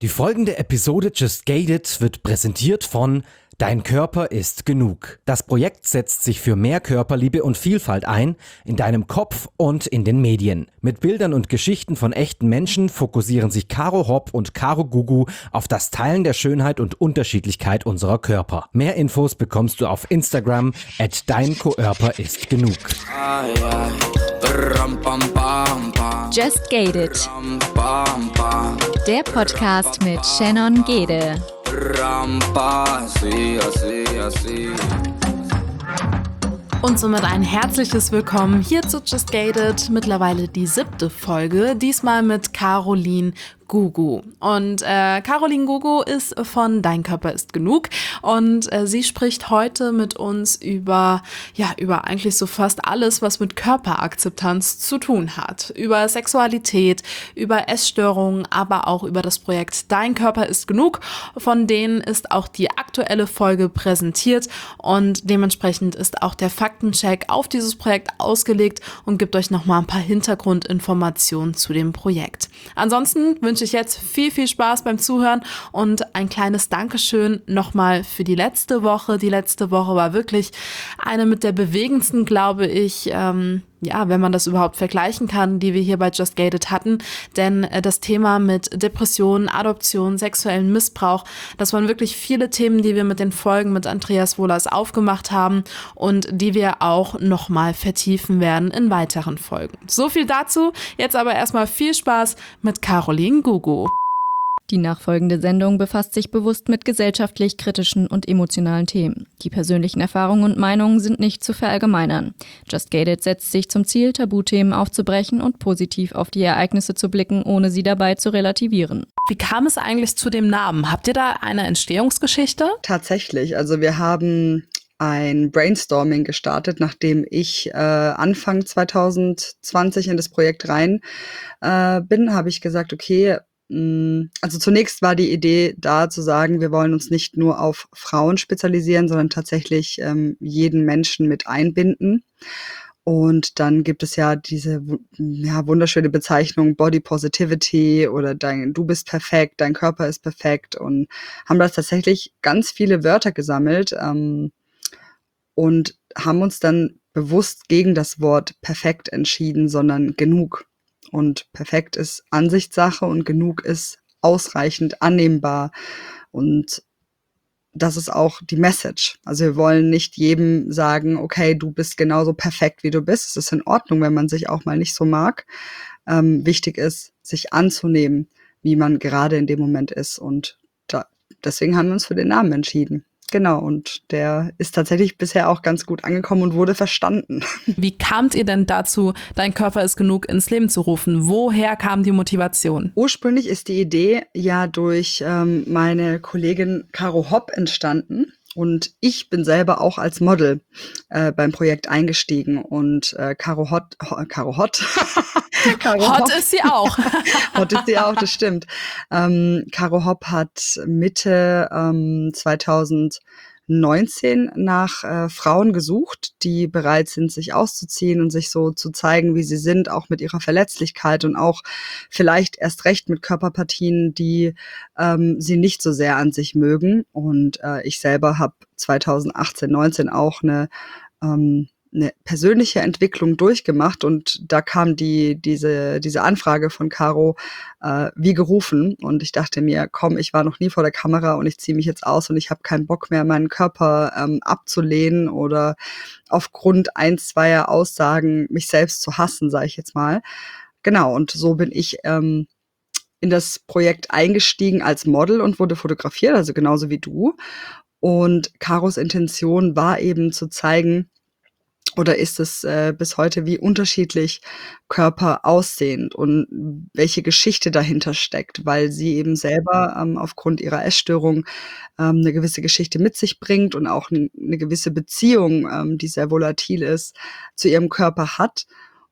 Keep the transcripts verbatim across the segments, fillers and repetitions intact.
Die folgende Episode Just Gated wird präsentiert von Dein Körper ist genug. Das Projekt setzt sich für mehr Körperliebe und Vielfalt ein, in deinem Kopf und in den Medien. Mit Bildern und Geschichten von echten Menschen fokussieren sich Caro Hopp und Caro Gugu auf das Teilen der Schönheit und Unterschiedlichkeit unserer Körper. Mehr Infos bekommst du auf Instagram at Dein Körper ist genug. Just Gated. Der Podcast mit Shannon Gede. Und somit ein herzliches Willkommen hier zu Just Gated, mittlerweile die siebte Folge, diesmal mit Caroline Gugu. Und äh, Caroline Gugu ist von Dein Körper ist genug und äh, sie spricht heute mit uns über, ja, über eigentlich so fast alles, was mit Körperakzeptanz zu tun hat. Über Sexualität, über Essstörungen, aber auch über das Projekt Dein Körper ist genug. Von denen ist auch die aktuelle Folge präsentiert und dementsprechend ist auch der Faktencheck auf dieses Projekt ausgelegt und gibt euch nochmal ein paar Hintergrundinformationen zu dem Projekt. Ansonsten wünsche ich jetzt viel, viel Spaß beim Zuhören und ein kleines Dankeschön nochmal für die letzte Woche. Die letzte Woche war wirklich eine mit der bewegendsten, glaube ich, ähm, ja, wenn man das überhaupt vergleichen kann, die wir hier bei Just Gated hatten. Denn äh, das Thema mit Depressionen, Adoption, sexuellen Missbrauch, das waren wirklich viele Themen, die wir mit den Folgen mit Andreas Wohlers aufgemacht haben und die wir auch nochmal vertiefen werden in weiteren Folgen. So viel dazu. Jetzt aber erstmal viel Spaß mit Caroline Gugu. Die nachfolgende Sendung befasst sich bewusst mit gesellschaftlich kritischen und emotionalen Themen. Die persönlichen Erfahrungen und Meinungen sind nicht zu verallgemeinern. Just Gated setzt sich zum Ziel, Tabuthemen aufzubrechen und positiv auf die Ereignisse zu blicken, ohne sie dabei zu relativieren. Wie kam es eigentlich zu dem Namen? Habt ihr da eine Entstehungsgeschichte? Tatsächlich, also wir haben ein Brainstorming gestartet, nachdem ich äh, Anfang zwanzig zwanzig in das Projekt rein äh, bin, habe ich gesagt, okay, also zunächst war die Idee da zu sagen, wir wollen uns nicht nur auf Frauen spezialisieren, sondern tatsächlich ähm, jeden Menschen mit einbinden. Und dann gibt es ja diese ja, wunderschöne Bezeichnung Body Positivity oder dein, du bist perfekt, dein Körper ist perfekt und haben da tatsächlich ganz viele Wörter gesammelt ähm, und haben uns dann bewusst gegen das Wort perfekt entschieden, sondern genug. Und perfekt ist Ansichtssache und genug ist ausreichend annehmbar. Und das ist auch die Message. Also wir wollen nicht jedem sagen, okay, du bist genauso perfekt, wie du bist. Es ist in Ordnung, wenn man sich auch mal nicht so mag. Ähm, wichtig ist, sich anzunehmen, wie man gerade in dem Moment ist. Und da, deswegen haben wir uns für den Namen entschieden. Genau, und der ist tatsächlich bisher auch ganz gut angekommen und wurde verstanden. Wie kamt ihr denn dazu, Dein Körper ist genug ins Leben zu rufen? Woher kam die Motivation? Ursprünglich ist die Idee ja durch ähm, meine Kollegin Caro Hopp entstanden. Und ich bin selber auch als Model äh, beim Projekt eingestiegen. Und äh, Caro Hott, Ho, Caro Hott. Caro Hott Hopp. Ist sie auch. Hott ist sie auch, das stimmt. Ähm, Caro Hopp hat Mitte ähm, zwanzig neunzehn nach äh, Frauen gesucht, die bereit sind, sich auszuziehen und sich so zu zeigen, wie sie sind, auch mit ihrer Verletzlichkeit und auch vielleicht erst recht mit Körperpartien, die ähm, sie nicht so sehr an sich mögen. Und äh, ich selber habe zwanzig achtzehn, neunzehn auch eine ähm, eine persönliche Entwicklung durchgemacht und da kam die diese diese Anfrage von Caro äh, wie gerufen und ich dachte mir, komm, ich war noch nie vor der Kamera und ich ziehe mich jetzt aus und ich habe keinen Bock mehr, meinen Körper ähm, abzulehnen oder aufgrund ein, zweier Aussagen mich selbst zu hassen, sage ich jetzt mal. Genau, und so bin ich ähm, in das Projekt eingestiegen als Model und wurde fotografiert, also genauso wie du. Und Caros Intention war eben zu zeigen, oder ist es äh, bis heute, wie unterschiedlich Körper aussehen und welche Geschichte dahinter steckt, weil sie eben selber ähm, aufgrund ihrer Essstörung ähm, eine gewisse Geschichte mit sich bringt und auch eine ne gewisse Beziehung, ähm, die sehr volatil ist, zu ihrem Körper hat.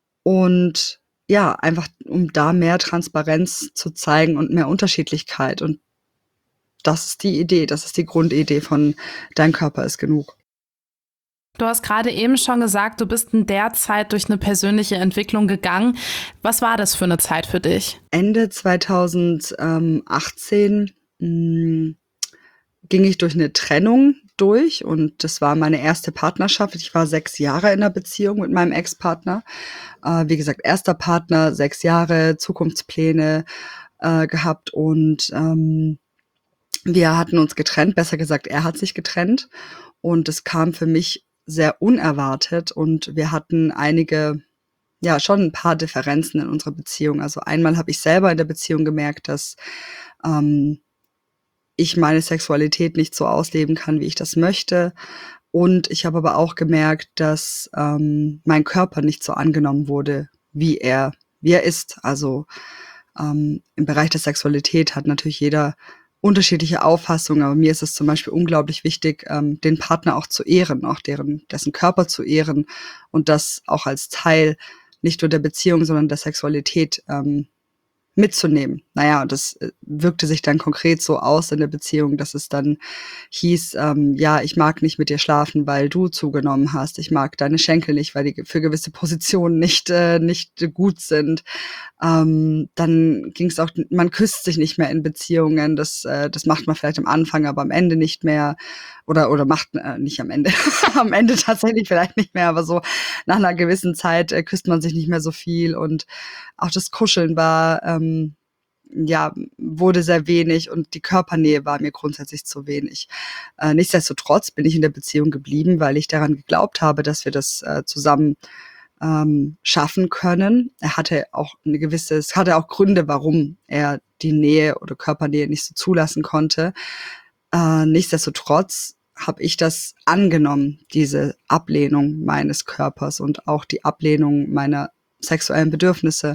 Und ja, einfach um da mehr Transparenz zu zeigen und mehr Unterschiedlichkeit. Und das ist die Idee, das ist die Grundidee von Dein Körper ist genug. Du hast gerade eben schon gesagt, du bist in der Zeit durch eine persönliche Entwicklung gegangen. Was war das für eine Zeit für dich? Ende zweitausendachtzehn mh, ging ich durch eine Trennung durch und das war meine erste Partnerschaft. Ich war sechs Jahre in einer Beziehung mit meinem Ex-Partner. Äh, wie gesagt, erster Partner, sechs Jahre, Zukunftspläne äh, gehabt und ähm, wir hatten uns getrennt, besser gesagt, er hat sich getrennt und es kam für mich sehr unerwartet und wir hatten einige, ja, schon ein paar Differenzen in unserer Beziehung. Also einmal habe ich selber in der Beziehung gemerkt, dass ähm, ich meine Sexualität nicht so ausleben kann, wie ich das möchte. Und ich habe aber auch gemerkt, dass ähm, mein Körper nicht so angenommen wurde, wie er, wie er ist. Also ähm, im Bereich der Sexualität hat natürlich jeder unterschiedliche Auffassungen, aber mir ist es zum Beispiel unglaublich wichtig, ähm, den Partner auch zu ehren, auch deren, dessen Körper zu ehren und das auch als Teil nicht nur der Beziehung, sondern der Sexualität ähm, mitzunehmen. Naja, und das äh, wirkte sich dann konkret so aus in der Beziehung, dass es dann hieß, ähm, ja, ich mag nicht mit dir schlafen, weil du zugenommen hast. Ich mag deine Schenkel nicht, weil die für gewisse Positionen nicht, äh, nicht gut sind. Ähm, dann ging es auch, man küsst sich nicht mehr in Beziehungen. Das, äh, das macht man vielleicht am Anfang, aber am Ende nicht mehr. Oder, oder macht äh, nicht am Ende. Am Ende tatsächlich vielleicht nicht mehr, aber so nach einer gewissen Zeit äh, küsst man sich nicht mehr so viel. Und auch das Kuscheln war, ähm, ja, wurde sehr wenig und die Körpernähe war mir grundsätzlich zu wenig. Äh, nichtsdestotrotz bin ich in der Beziehung geblieben, weil ich daran geglaubt habe, dass wir das äh, zusammen ähm, schaffen können. Er hatte auch eine gewisse, es hatte auch Gründe, warum er die Nähe oder Körpernähe nicht so zulassen konnte. Äh, nichtsdestotrotz habe ich das angenommen, diese Ablehnung meines Körpers und auch die Ablehnung meiner sexuellen Bedürfnisse.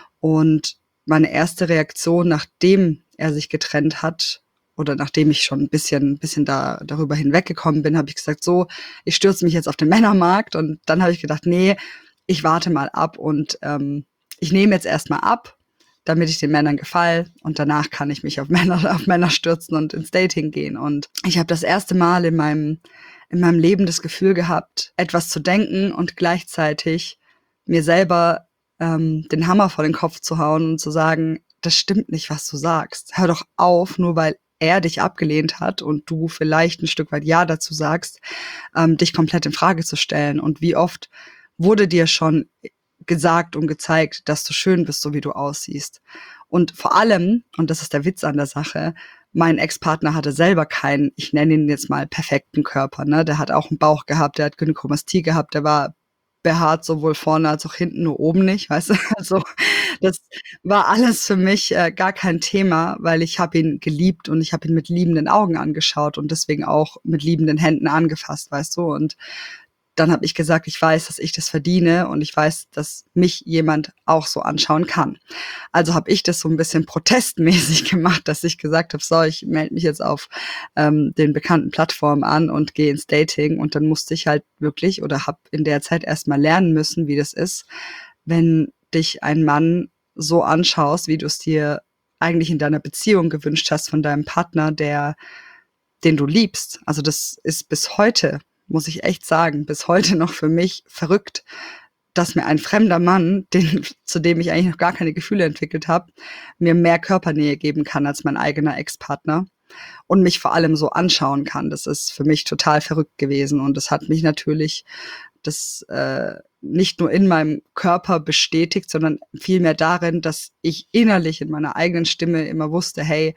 Und meine erste Reaktion, nachdem er sich getrennt hat oder nachdem ich schon ein bisschen, bisschen da, darüber hinweggekommen bin, habe ich gesagt, so, ich stürze mich jetzt auf den Männermarkt. Und dann habe ich gedacht, nee, ich warte mal ab und ähm, ich nehme jetzt erstmal ab, damit ich den Männern gefalle und danach kann ich mich auf Männer, auf Männer stürzen und ins Dating gehen. Und ich habe das erste Mal in meinem, in meinem Leben das Gefühl gehabt, etwas zu denken und gleichzeitig mir selber ähm, den Hammer vor den Kopf zu hauen und zu sagen, das stimmt nicht, was du sagst. Hör doch auf, nur weil er dich abgelehnt hat und du vielleicht ein Stück weit Ja dazu sagst, ähm, dich komplett in Frage zu stellen. Und wie oft wurde dir schon gesagt und gezeigt, dass du schön bist, so wie du aussiehst. Und vor allem, und das ist der Witz an der Sache, mein Ex-Partner hatte selber keinen, ich nenne ihn jetzt mal perfekten Körper, ne? Der hat auch einen Bauch gehabt, der hat Gynäkomastie gehabt, der war behaart sowohl vorne als auch hinten, nur oben nicht, weißt du? Also das war alles für mich äh, gar kein Thema, weil ich habe ihn geliebt und ich habe ihn mit liebenden Augen angeschaut und deswegen auch mit liebenden Händen angefasst, weißt du? Und dann habe ich gesagt, ich weiß, dass ich das verdiene und ich weiß, dass mich jemand auch so anschauen kann. Also habe ich das so ein bisschen protestmäßig gemacht, dass ich gesagt habe, so, ich melde mich jetzt auf ähm, den bekannten Plattformen an und gehe ins Dating. Und dann musste ich halt wirklich oder habe in der Zeit erstmal lernen müssen, wie das ist, wenn dich ein Mann so anschaust, wie du es dir eigentlich in deiner Beziehung gewünscht hast von deinem Partner, der, den du liebst. Also das ist bis heute, muss ich echt sagen, bis heute noch für mich verrückt, dass mir ein fremder Mann, den, zu dem ich eigentlich noch gar keine Gefühle entwickelt habe, mir mehr Körpernähe geben kann als mein eigener Ex-Partner und mich vor allem so anschauen kann. Das ist für mich total verrückt gewesen und das hat mich natürlich das äh, nicht nur in meinem Körper bestätigt, sondern vielmehr darin, dass ich innerlich in meiner eigenen Stimme immer wusste, hey,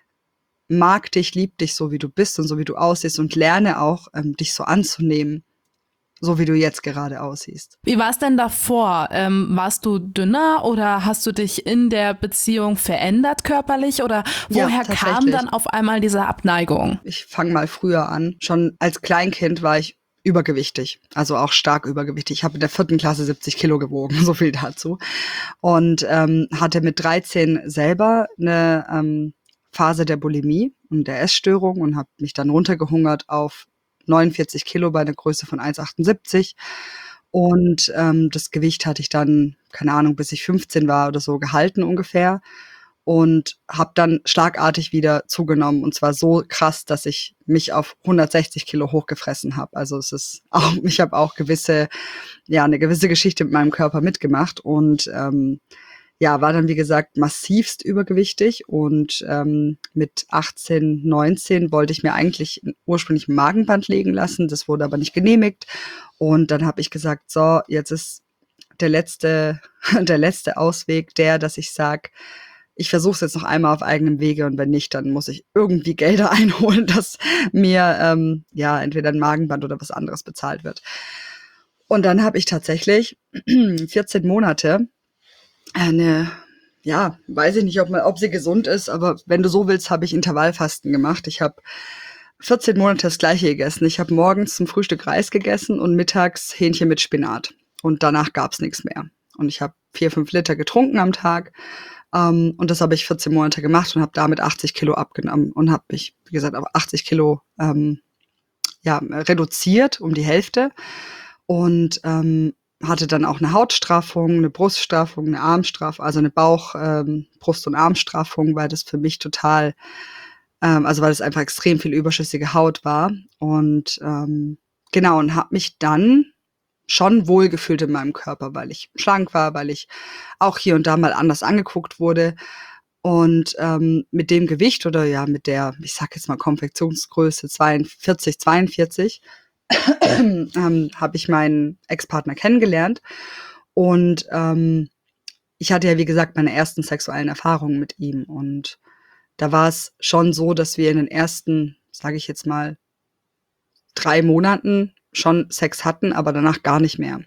mag dich, lieb dich so, wie du bist und so, wie du aussiehst und lerne auch, ähm, dich so anzunehmen, so wie du jetzt gerade aussiehst. Wie war es denn davor? Ähm, warst du dünner oder hast du dich in der Beziehung verändert körperlich oder woher Ja, kam dann auf einmal diese Abneigung? Ich fange mal früher an. Schon als Kleinkind war ich übergewichtig, also auch stark übergewichtig. Ich habe in der vierten Klasse siebzig Kilo gewogen, so viel dazu. Und ähm, hatte mit dreizehn selber eine ähm, Phase der Bulimie und der Essstörung und habe mich dann runtergehungert auf neunundvierzig Kilo bei einer Größe von eins Komma achtundsiebzig. Und ähm, das Gewicht hatte ich dann, keine Ahnung, bis ich fünfzehn war oder so gehalten ungefähr. und habe dann schlagartig wieder zugenommen und zwar so krass, dass ich mich auf hundertsechzig Kilo hochgefressen habe. Also es ist auch, ich habe auch gewisse, ja, eine gewisse Geschichte mit meinem Körper mitgemacht und ähm, ja, war dann wie gesagt massivst übergewichtig und ähm, mit achtzehn, neunzehn wollte ich mir eigentlich ursprünglich ein Magenband legen lassen, das wurde aber nicht genehmigt und dann habe ich gesagt, so, jetzt ist der letzte, der letzte Ausweg der, dass ich sage, ich versuche es jetzt noch einmal auf eigenem Wege und wenn nicht, dann muss ich irgendwie Gelder einholen, dass mir ähm, ja entweder ein Magenband oder was anderes bezahlt wird. Und dann habe ich tatsächlich vierzehn Monate eine, ja, weiß ich nicht, ob, man, ob sie gesund ist, aber wenn du so willst, habe ich Intervallfasten gemacht. Ich habe vierzehn Monate das Gleiche gegessen. Ich habe morgens zum Frühstück Reis gegessen und mittags Hähnchen mit Spinat. Und danach gab es nichts mehr. Und ich habe vier, fünf Liter getrunken am Tag. Um, und das habe ich vierzehn Monate gemacht und habe damit achtzig Kilo abgenommen und habe mich, wie gesagt, auf achtzig Kilo ähm, ja, reduziert, um die Hälfte. Und ähm, hatte dann auch eine Hautstraffung, eine Bruststraffung, eine Armstraffung, also eine Bauch-, ähm, Brust- und Armstraffung, weil das für mich total, ähm, also weil es einfach extrem viel überschüssige Haut war. Und ähm, genau, und habe mich dann schon wohlgefühlt in meinem Körper, weil ich schlank war, weil ich auch hier und da mal anders angeguckt wurde. Und ähm, mit dem Gewicht oder ja mit der, ich sag jetzt mal Konfektionsgröße zweiundvierzig, zweiundvierzig, ähm, habe ich meinen Ex-Partner kennengelernt. Und ähm, ich hatte ja, wie gesagt, meine ersten sexuellen Erfahrungen mit ihm. Und da war es schon so, dass wir in den ersten, sage ich jetzt mal, drei Monaten schon Sex hatten, aber danach gar nicht mehr.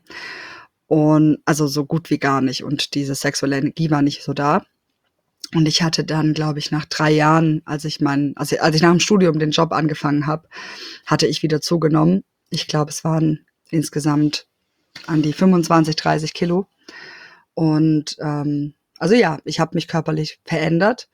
Und also so gut wie gar nicht. Und diese sexuelle Energie war nicht so da. Und ich hatte dann, glaube ich, nach drei Jahren, als ich mein, also als ich nach dem Studium den Job angefangen habe, hatte ich wieder zugenommen. Ich glaube, es waren insgesamt an die fünfundzwanzig, dreißig Kilo. Und ähm, also ja, ich habe mich körperlich verändert,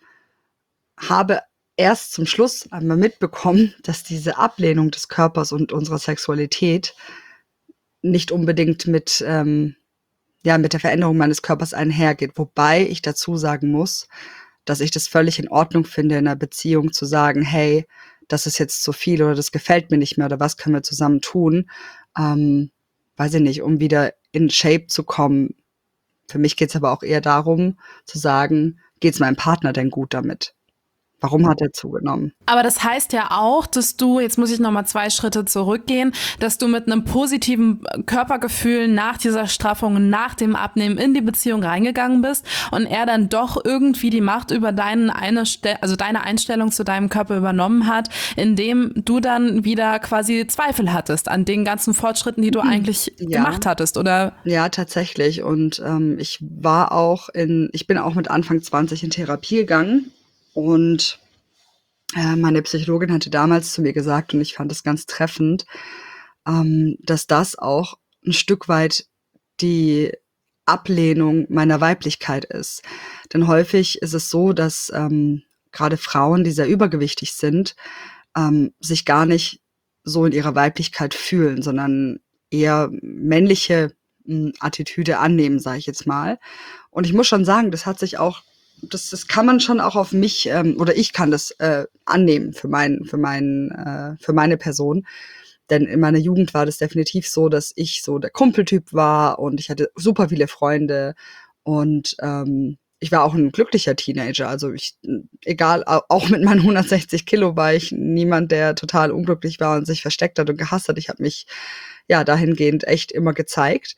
habe erst zum Schluss einmal mitbekommen, dass diese Ablehnung des Körpers und unserer Sexualität nicht unbedingt mit, ähm, ja, mit der Veränderung meines Körpers einhergeht. Wobei ich dazu sagen muss, dass ich das völlig in Ordnung finde, in einer Beziehung zu sagen, hey, das ist jetzt zu viel oder das gefällt mir nicht mehr oder was können wir zusammen tun, ähm, weiß ich nicht, um wieder in Shape zu kommen. Für mich geht es aber auch eher darum, zu sagen, geht es meinem Partner denn gut damit? Warum hat er zugenommen? Aber das heißt ja auch, dass du, jetzt muss ich nochmal zwei Schritte zurückgehen, dass du mit einem positiven Körpergefühl nach dieser Straffung, nach dem Abnehmen in die Beziehung reingegangen bist und er dann doch irgendwie die Macht über deinen eine, also deine Einstellung zu deinem Körper übernommen hat, indem du dann wieder quasi Zweifel hattest an den ganzen Fortschritten, die du eigentlich Ja. gemacht hattest, oder? Ja, tatsächlich. Und ähm, ich war auch in, ich bin auch mit Anfang zwanzig in Therapie gegangen. Und äh, meine Psychologin hatte damals zu mir gesagt, und ich fand es ganz treffend, ähm, dass das auch ein Stück weit die Ablehnung meiner Weiblichkeit ist. Denn häufig ist es so, dass ähm, gerade Frauen, die sehr übergewichtig sind, ähm, sich gar nicht so in ihrer Weiblichkeit fühlen, sondern eher männliche mh, Attitüde annehmen, sage ich jetzt mal. Und ich muss schon sagen, das hat sich auch Das, das kann man schon auch auf mich, ähm, oder ich kann das äh, annehmen für, mein, für, mein, äh, für meine Person. Denn in meiner Jugend war das definitiv so, dass ich so der Kumpeltyp war und ich hatte super viele Freunde und ähm, ich war auch ein glücklicher Teenager. Also ich, egal, auch mit meinen hundertsechzig Kilo war ich niemand, der total unglücklich war und sich versteckt hat und gehasst hat. Ich habe mich ja dahingehend echt immer gezeigt.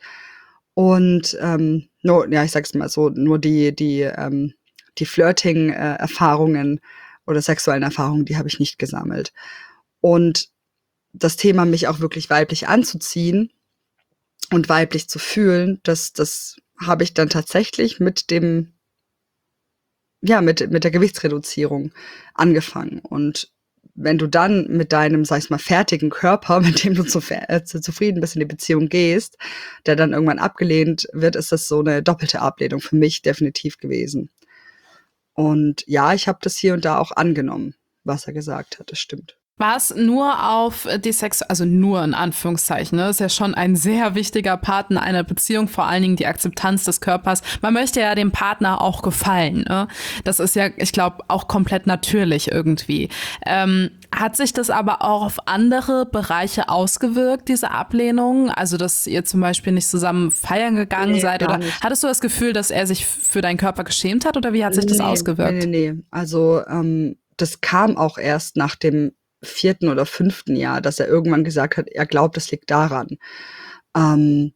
Und ähm, nur, ja, ich sag's mal so, nur die, die, ähm, die Flirting-Erfahrungen oder sexuellen Erfahrungen, die habe ich nicht gesammelt. Und das Thema, mich auch wirklich weiblich anzuziehen und weiblich zu fühlen, das, das habe ich dann tatsächlich mit dem, ja, mit, mit der Gewichtsreduzierung angefangen. Und wenn du dann mit deinem, sag ich mal, fertigen Körper, mit dem du zu, äh, zu, zufrieden bist in die Beziehung gehst, der dann irgendwann abgelehnt wird, ist das so eine doppelte Ablehnung für mich definitiv gewesen. Und ja, ich habe das hier und da auch angenommen, was er gesagt hat, das stimmt. War es nur auf die Sex, also nur in Anführungszeichen, ne? Ist ja schon ein sehr wichtiger Part in einer Beziehung, vor allen Dingen die Akzeptanz des Körpers. Man möchte ja dem Partner auch gefallen, ne? Das ist ja, ich glaube, auch komplett natürlich irgendwie. Ähm, hat sich das aber auch auf andere Bereiche ausgewirkt, diese Ablehnung? Also, dass ihr zum Beispiel nicht zusammen feiern gegangen Nee, seid? gar Oder nicht. hattest du das Gefühl, dass er sich für deinen Körper geschämt hat? Oder wie hat sich das Nee, ausgewirkt? nee, nee, nee. Also ähm, das kam auch erst nach dem vierten oder fünften Jahr, dass er irgendwann gesagt hat, er glaubt, es liegt daran. Ähm,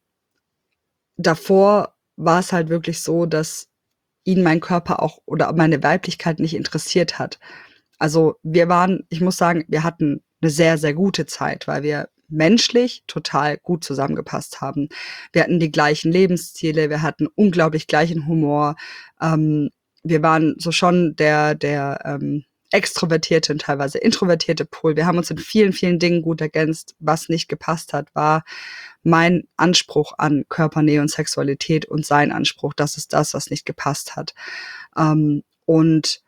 davor war es halt wirklich so, dass ihn mein Körper auch oder meine Weiblichkeit nicht interessiert hat. Also wir waren, ich muss sagen, wir hatten eine sehr, sehr gute Zeit, weil wir menschlich total gut zusammengepasst haben. Wir hatten die gleichen Lebensziele, wir hatten unglaublich gleichen Humor. Ähm, wir waren so schon der, der ähm, extrovertierte und teilweise introvertierte Pol. Wir haben uns in vielen, vielen Dingen gut ergänzt. Was nicht gepasst hat, war mein Anspruch an Körpernähe und Sexualität und sein Anspruch. Das ist das, was nicht gepasst hat. Ähm, und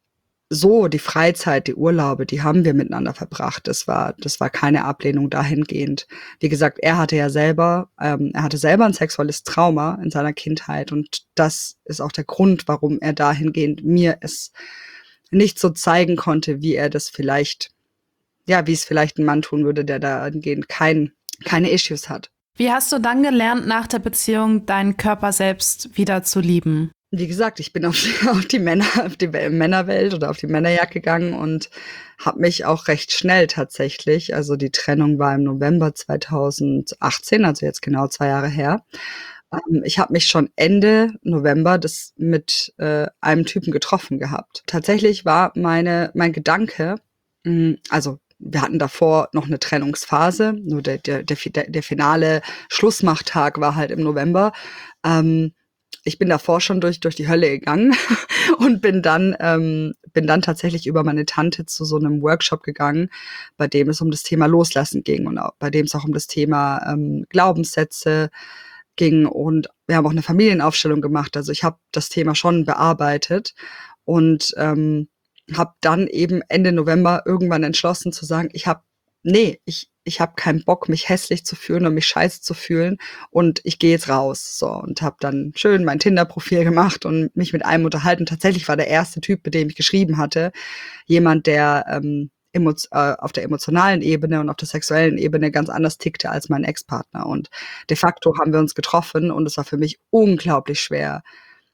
so, die Freizeit, die Urlaube, die haben wir miteinander verbracht. Das war, das war keine Ablehnung dahingehend. Wie gesagt, er hatte ja selber, ähm, er hatte selber ein sexuelles Trauma in seiner Kindheit und das ist auch der Grund, warum er dahingehend mir es nicht so zeigen konnte, wie er das vielleicht, ja, wie es vielleicht ein Mann tun würde, der dahingehend kein, keine Issues hat. Wie hast du dann gelernt, nach der Beziehung deinen Körper selbst wieder zu lieben? Wie gesagt, ich bin auf die, auf die Männer, auf die Männerwelt oder auf die Männerjagd gegangen und habe mich auch recht schnell tatsächlich, also die Trennung war im November zweitausendachtzehn, also jetzt genau zwei Jahre her. Ähm, ich habe mich schon Ende November das mit äh, einem Typen getroffen gehabt. Tatsächlich war meine mein Gedanke, mh, also wir hatten davor noch eine Trennungsphase, nur der der der, der finale Schlussmachtag war halt im November. Ähm, Ich bin davor schon durch durch die Hölle gegangen und bin dann ähm, bin dann tatsächlich über meine Tante zu so einem Workshop gegangen, bei dem es um das Thema Loslassen ging und auch bei dem es auch um das Thema ähm, Glaubenssätze ging und wir haben auch eine Familienaufstellung gemacht. Also, ich habe das Thema schon bearbeitet und, ähm, habe dann eben Ende November irgendwann entschlossen zu sagen: „Ich habe nee, ich ich habe keinen Bock, mich hässlich zu fühlen und mich scheiße zu fühlen und ich gehe jetzt raus." So, und habe dann schön mein Tinder-Profil gemacht und mich mit einem unterhalten. Tatsächlich war der erste Typ, mit dem ich geschrieben hatte, jemand, der, ähm, emo äh, auf der emotionalen Ebene und auf der sexuellen Ebene ganz anders tickte als mein Ex-Partner. Und de facto haben wir uns getroffen und es war für mich unglaublich schwer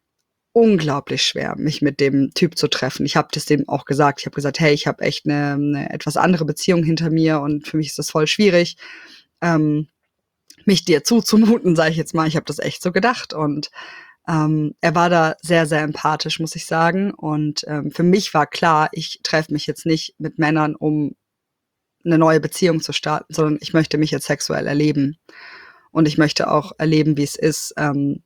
unglaublich schwer, mich mit dem Typ zu treffen. Ich habe das dem auch gesagt. Ich habe gesagt: „Hey, ich habe echt 'ne 'ne etwas andere Beziehung hinter mir und für mich ist das voll schwierig, ähm, mich dir zuzumuten", sage ich jetzt mal. Ich habe das echt so gedacht und, ähm, er war da sehr, sehr empathisch, muss ich sagen. Und, ähm, für mich war klar, ich treffe mich jetzt nicht mit Männern, um 'ne neue Beziehung zu starten, sondern ich möchte mich jetzt sexuell erleben. Und ich möchte auch erleben, wie es ist, ähm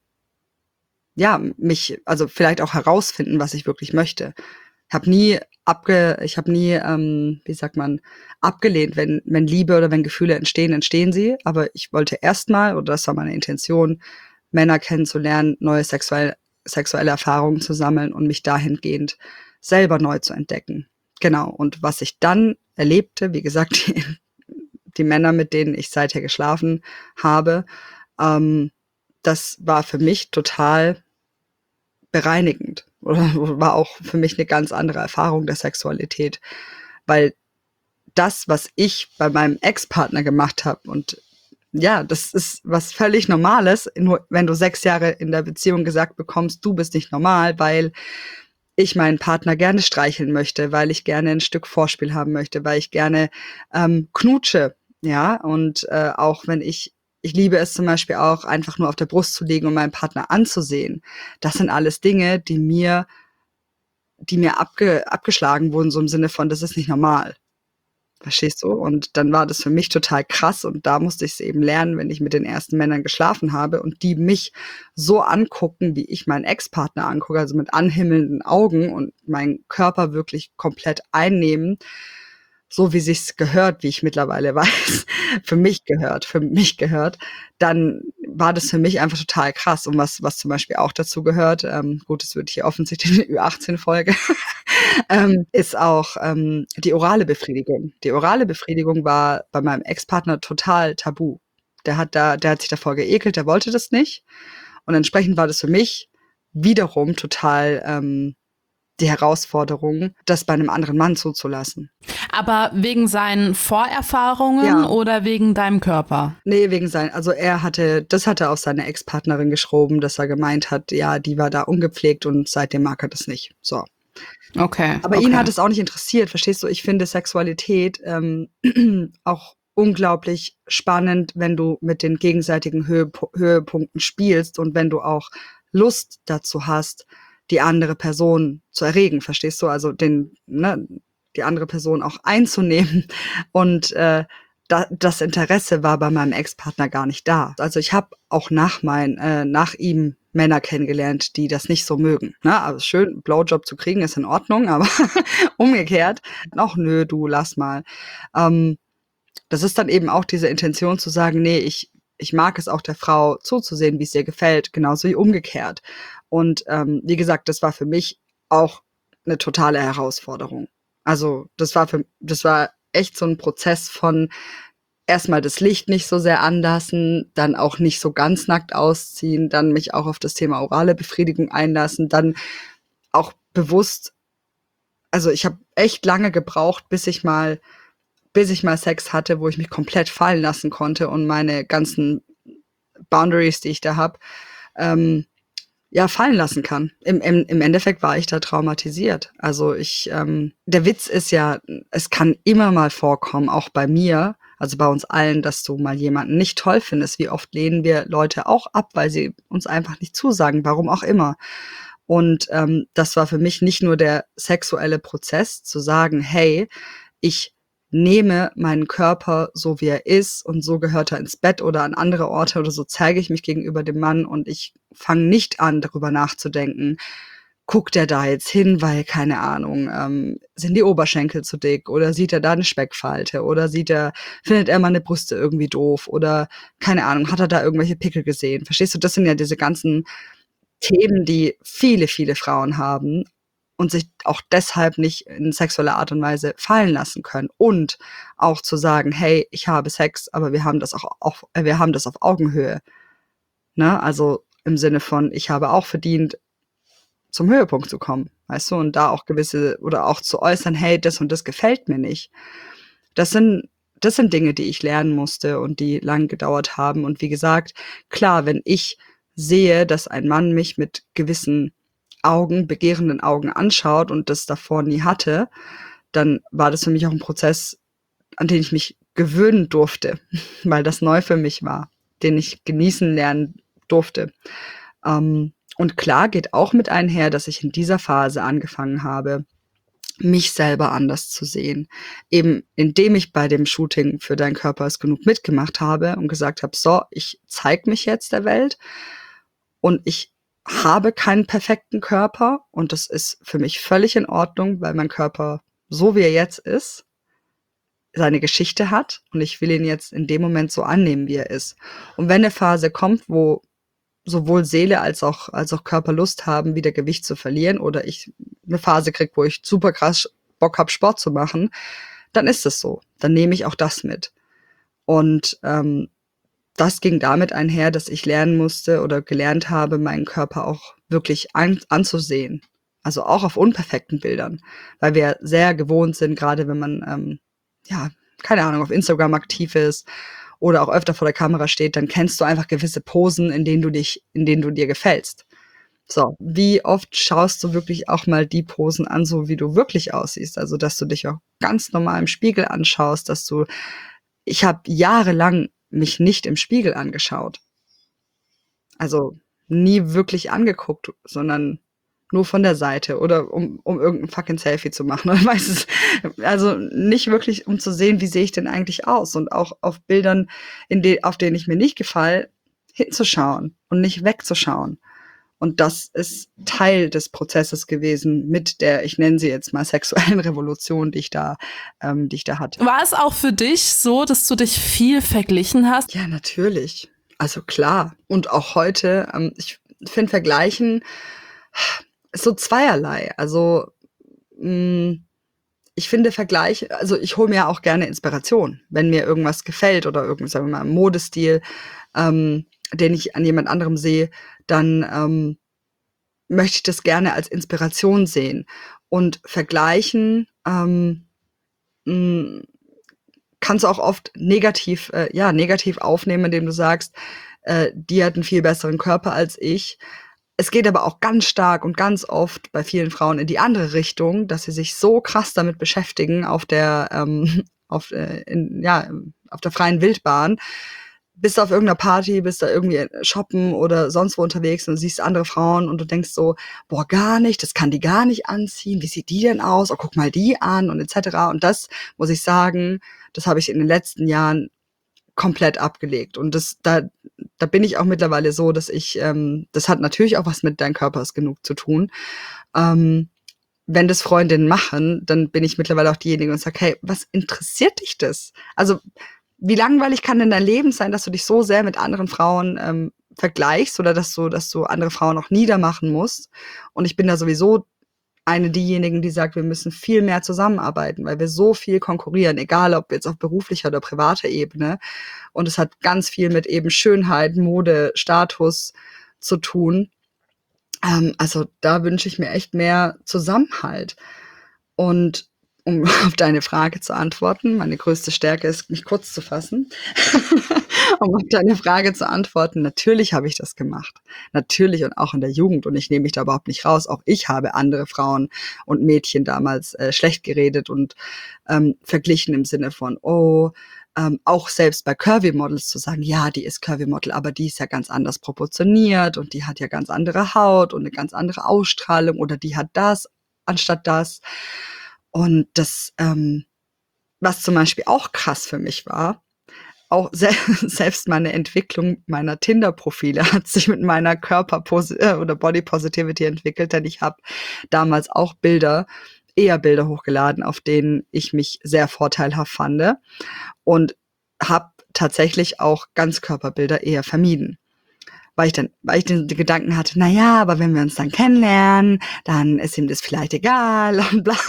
ja, mich also vielleicht auch herausfinden, was ich wirklich möchte. Ich habe nie abge ich habe nie, ähm, wie sagt man, abgelehnt, wenn wenn Liebe oder wenn Gefühle entstehen, entstehen sie. Aber ich wollte erst mal, oder das war meine Intention, Männer kennenzulernen, neue sexuell sexuelle Erfahrungen zu sammeln und mich dahingehend selber neu zu entdecken. Genau. Und was ich dann erlebte, wie gesagt, die die Männer, mit denen ich seither geschlafen habe, ähm, das war für mich total bereinigend oder war auch für mich eine ganz andere Erfahrung der Sexualität, weil das, was ich bei meinem Ex-Partner gemacht habe und ja, das ist was völlig Normales, nur wenn du sechs Jahre in der Beziehung gesagt bekommst: „Du bist nicht normal", weil ich meinen Partner gerne streicheln möchte, weil ich gerne ein Stück Vorspiel haben möchte, weil ich gerne, ähm, knutsche, ja? Und, äh, auch wenn ich ich liebe es zum Beispiel auch, einfach nur auf der Brust zu liegen und meinen Partner anzusehen. Das sind alles Dinge, die mir die mir abge abgeschlagen wurden, so im Sinne von: „Das ist nicht normal." Verstehst du? Und dann war das für mich total krass und da musste ich's eben lernen, wenn ich mit den ersten Männern geschlafen habe und die mich so angucken, wie ich meinen Ex-Partner angucke, also mit anhimmelnden Augen und meinen Körper wirklich komplett einnehmen, so wie sich's gehört, wie ich mittlerweile weiß, für mich gehört für mich gehört, dann war das für mich einfach total krass. Und was was zum Beispiel auch dazu gehört, ähm, gut, das wird hier offensichtlich 'ne Ü achtzehn Folge, ähm, ist auch ähm, die orale Befriedigung. Die orale Befriedigung war bei meinem Ex-Partner total tabu. Der hat da, der hat sich davor geekelt, der wollte das nicht. Und entsprechend war das für mich wiederum total ähm, die Herausforderung, das bei einem anderen Mann zuzulassen. Aber wegen seinen Vorerfahrungen Ja. oder wegen deinem Körper? Nee, wegen sein, also er hatte, das hat er auf seine Ex-Partnerin geschoben, dass er gemeint hat, ja, die war da ungepflegt und seitdem mag er das nicht. So. Okay. Aber okay. ihn hat es auch nicht interessiert, verstehst du? Ich finde Sexualität ähm, auch unglaublich spannend, wenn du mit den gegenseitigen Höhep- Höhepunkten spielst und wenn du auch Lust dazu hast, die andere Person zu erregen, verstehst du? Also den, ne, die andere Person auch einzunehmen. Und äh, da, das Interesse war bei meinem Ex-Partner gar nicht da. Also ich habe auch nach mein, äh, nach ihm Männer kennengelernt, die das nicht so mögen. Ne? Also schön, Blowjob zu kriegen ist in Ordnung, aber umgekehrt, auch nö, du lass mal. Ähm, das ist dann eben auch diese Intention zu sagen, nee, ich, ich mag es auch der Frau zuzusehen, wie es ihr gefällt, genauso wie umgekehrt. Und ähm, wie gesagt, das war für mich auch eine totale Herausforderung. Also das war für, das war echt so ein Prozess von erstmal das Licht nicht so sehr anlassen, dann auch nicht so ganz nackt ausziehen, dann mich auch auf das Thema orale Befriedigung einlassen, dann auch bewusst, also ich habe echt lange gebraucht, bis ich mal bis ich mal Sex hatte, wo ich mich komplett fallen lassen konnte und meine ganzen Boundaries, die ich da habe, ähm, ja, fallen lassen kann. Im, im, Im Endeffekt war ich da traumatisiert. Also ich, ähm, der Witz ist ja, es kann immer mal vorkommen, auch bei mir, also bei uns allen, dass du mal jemanden nicht toll findest. Wie oft lehnen wir Leute auch ab, weil sie uns einfach nicht zusagen, warum auch immer. Und ähm, das war für mich nicht nur der sexuelle Prozess, zu sagen, hey, ich nehme meinen Körper so, wie er ist und so gehört er ins Bett oder an andere Orte oder so zeige ich mich gegenüber dem Mann und ich fange nicht an, darüber nachzudenken, guckt er da jetzt hin, weil, keine Ahnung, ähm, sind die Oberschenkel zu dick oder sieht er da eine Speckfalte oder sieht er, findet er meine Brüste irgendwie doof oder, keine Ahnung, hat er da irgendwelche Pickel gesehen? Verstehst du, das sind ja diese ganzen Themen, die viele, viele Frauen haben und sich auch deshalb nicht in sexueller Art und Weise fallen lassen können. Und auch zu sagen, hey, ich habe Sex, aber wir haben das auch, auch wir haben das auf Augenhöhe. Ne? Also im Sinne von, ich habe auch verdient, zum Höhepunkt zu kommen, weißt du, und da auch gewisse, oder auch zu äußern, hey, das und das gefällt mir nicht. Das sind, das sind Dinge, die ich lernen musste und die lang gedauert haben. Und wie gesagt, klar, wenn ich sehe, dass ein Mann mich mit gewissen Augen, begehrenden Augen anschaut und das davor nie hatte, dann war das für mich auch ein Prozess, an den ich mich gewöhnen durfte, weil das neu für mich war, den ich genießen lernen durfte. Ähm, und klar geht auch mit einher, dass ich in dieser Phase angefangen habe, mich selber anders zu sehen. Eben indem ich bei dem Shooting für Dein Körper ist genug mitgemacht habe und gesagt habe, so, ich zeige mich jetzt der Welt und ich habe keinen perfekten Körper und das ist für mich völlig in Ordnung, weil mein Körper, so wie er jetzt ist, seine Geschichte hat und ich will ihn jetzt in dem Moment so annehmen, wie er ist. Und wenn eine Phase kommt, wo sowohl Seele als auch, als auch Körper Lust haben, wieder Gewicht zu verlieren oder ich eine Phase kriege, wo ich super krass Bock habe, Sport zu machen, dann ist es so. Dann nehme ich auch das mit. Und ähm, das ging damit einher, dass ich lernen musste oder gelernt habe, meinen Körper auch wirklich an, anzusehen. Also auch auf unperfekten Bildern. Weil wir sehr gewohnt sind, gerade wenn man, ähm, ja, keine Ahnung, auf Instagram aktiv ist oder auch öfter vor der Kamera steht, dann kennst du einfach gewisse Posen, in denen du dich, in denen du dir gefällst. So, wie oft schaust du wirklich auch mal die Posen an, so wie du wirklich aussiehst? Also, dass du dich auch ganz normal im Spiegel anschaust, dass du, ich habe jahrelang mich nicht im Spiegel angeschaut. Also, nie wirklich angeguckt, sondern nur von der Seite oder um, um irgendein fucking Selfie zu machen. Oder meistens, also nicht wirklich, um zu sehen, wie sehe ich denn eigentlich aus und auch auf Bildern, in de- auf denen ich mir nicht gefalle, hinzuschauen und nicht wegzuschauen. Und das ist Teil des Prozesses gewesen mit der, ich nenne sie jetzt mal sexuellen Revolution, die ich da, ähm, die ich da hatte. War es auch für dich so, dass du dich viel verglichen hast? Ja, natürlich. Also klar. Und auch heute, ähm, ich finde Vergleichen ist so zweierlei. Also mh, ich finde Vergleich, also ich hole mir ja auch gerne Inspiration, wenn mir irgendwas gefällt oder irgend, sagen wir mal, ein Modestil, ähm, den ich an jemand anderem sehe, dann ähm, möchte ich das gerne als Inspiration sehen. Und vergleichen ähm, mh, kannst du auch oft negativ, äh, ja, negativ aufnehmen, indem du sagst, äh, die hat einen viel besseren Körper als ich. Es geht aber auch ganz stark und ganz oft bei vielen Frauen in die andere Richtung, dass sie sich so krass damit beschäftigen auf der, ähm, auf, äh, in, ja, auf der freien Wildbahn. Bist du auf irgendeiner Party, bist da irgendwie shoppen oder sonst wo unterwegs und siehst andere Frauen und du denkst so, boah, gar nicht, das kann die gar nicht anziehen. Wie sieht die denn aus? Oh, guck mal die an und et cetera. Und das, muss ich sagen, das habe ich in den letzten Jahren komplett abgelegt. Und das, da, da bin ich auch mittlerweile so, dass ich, ähm, das hat natürlich auch was mit dein Körper ist genug zu tun. Ähm, wenn das Freundinnen machen, dann bin ich mittlerweile auch diejenige und sage, hey, was interessiert dich das? Also, wie langweilig kann denn dein Leben sein, dass du dich so sehr mit anderen Frauen ähm, vergleichst oder dass du, dass du andere Frauen auch niedermachen musst? Und ich bin da sowieso eine diejenigen, die sagt, wir müssen viel mehr zusammenarbeiten, weil wir so viel konkurrieren, egal ob jetzt auf beruflicher oder privater Ebene. Und es hat ganz viel mit eben Schönheit, Mode, Status zu tun. Ähm, also da wünsche ich mir echt mehr Zusammenhalt. Und um auf deine Frage zu antworten, meine größte Stärke ist, mich kurz zu fassen. Um auf deine Frage zu antworten, natürlich habe ich das gemacht. Natürlich und auch in der Jugend. Und ich nehme mich da überhaupt nicht raus. Auch ich habe andere Frauen und Mädchen damals äh, schlecht geredet und ähm, verglichen im Sinne von, oh, ähm, auch selbst bei Curvy-Models zu sagen, ja, die ist Curvy-Model, aber die ist ja ganz anders proportioniert und die hat ja ganz andere Haut und eine ganz andere Ausstrahlung oder die hat das anstatt das. Und das, ähm, was zum Beispiel auch krass für mich war, auch se- selbst meine Entwicklung meiner Tinder-Profile hat sich mit meiner Körper- äh, oder Body-Positivity entwickelt, denn ich habe damals auch Bilder, eher Bilder hochgeladen, auf denen ich mich sehr vorteilhaft fand und habe tatsächlich auch Ganzkörperbilder eher vermieden. Weil ich dann, weil ich den Gedanken hatte, na ja, aber wenn wir uns dann kennenlernen, dann ist ihm das vielleicht egal und bla.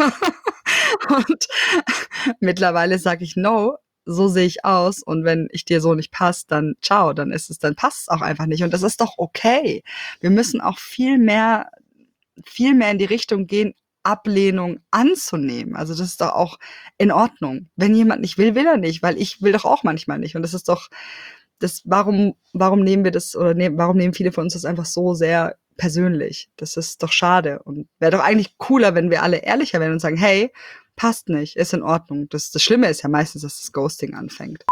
Und mittlerweile sage ich, no, so sehe ich aus und wenn ich dir so nicht passt, dann ciao, dann ist es, dann passt es auch einfach nicht und das ist doch okay. Wir müssen auch viel mehr, viel mehr in die Richtung gehen, Ablehnung anzunehmen. Also das ist doch auch in Ordnung. Wenn jemand nicht will, will er nicht, weil ich will doch auch manchmal nicht und das ist doch das, warum, warum nehmen wir das oder nehm, warum nehmen viele von uns das einfach so sehr persönlich? Das ist doch schade und wäre doch eigentlich cooler, wenn wir alle ehrlicher wären und sagen, hey, passt nicht, ist in Ordnung. Das, das Schlimme ist ja meistens, dass das Ghosting anfängt.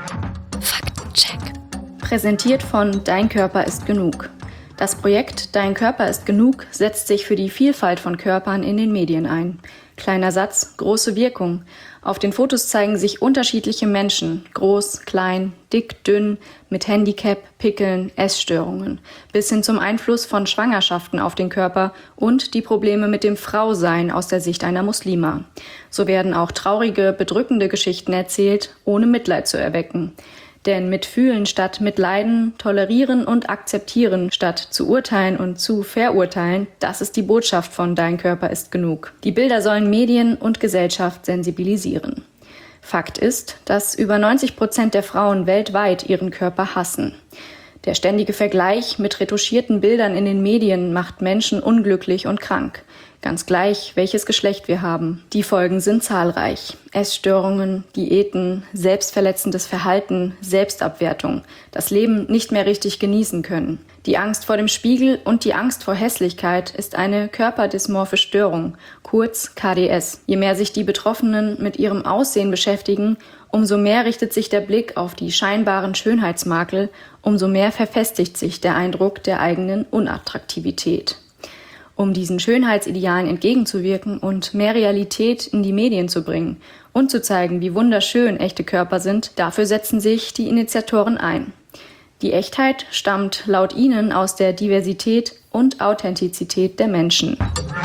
Faktencheck. Präsentiert von Dein Körper ist genug. Das Projekt Dein Körper ist genug setzt sich für die Vielfalt von Körpern in den Medien ein. Kleiner Satz, große Wirkung. Auf den Fotos zeigen sich unterschiedliche Menschen, groß, klein, dick, dünn, mit Handicap, Pickeln, Essstörungen, bis hin zum Einfluss von Schwangerschaften auf den Körper und die Probleme mit dem Frausein aus der Sicht einer Muslima. So werden auch traurige, bedrückende Geschichten erzählt, ohne Mitleid zu erwecken. Denn mitfühlen statt mitleiden, tolerieren und akzeptieren statt zu urteilen und zu verurteilen, das ist die Botschaft von Dein Körper ist genug. Die Bilder sollen Medien und Gesellschaft sensibilisieren. Fakt ist, dass über neunzig Prozent der Frauen weltweit ihren Körper hassen. Der ständige Vergleich mit retuschierten Bildern in den Medien macht Menschen unglücklich und krank. Ganz gleich, welches Geschlecht wir haben. Die Folgen sind zahlreich. Essstörungen, Diäten, selbstverletzendes Verhalten, Selbstabwertung, das Leben nicht mehr richtig genießen können. Die Angst vor dem Spiegel und die Angst vor Hässlichkeit ist eine körperdysmorphe Störung, kurz K D S. Je mehr sich die Betroffenen mit ihrem Aussehen beschäftigen, umso mehr richtet sich der Blick auf die scheinbaren Schönheitsmakel, umso mehr verfestigt sich der Eindruck der eigenen Unattraktivität. Um diesen Schönheitsidealen entgegenzuwirken und mehr Realität in die Medien zu bringen und zu zeigen, wie wunderschön echte Körper sind, dafür setzen sich die Initiatoren ein. Die Echtheit stammt laut ihnen aus der Diversität und Authentizität der Menschen.